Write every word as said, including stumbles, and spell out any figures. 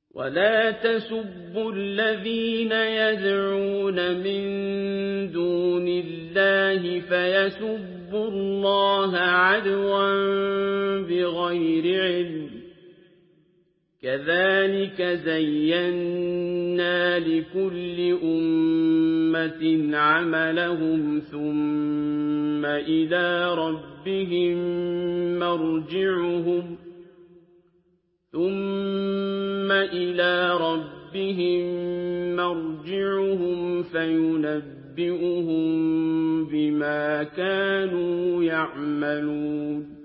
ولا تسبوا الذين يدعون من دون الله فيسبوا الله عدوا بغير علم كذلك زينا لكل أمة عملهم ثم إلى ربهم مرجعهم ثم إلى ربهم مرجعهم فينبئهم بما كانوا يعملون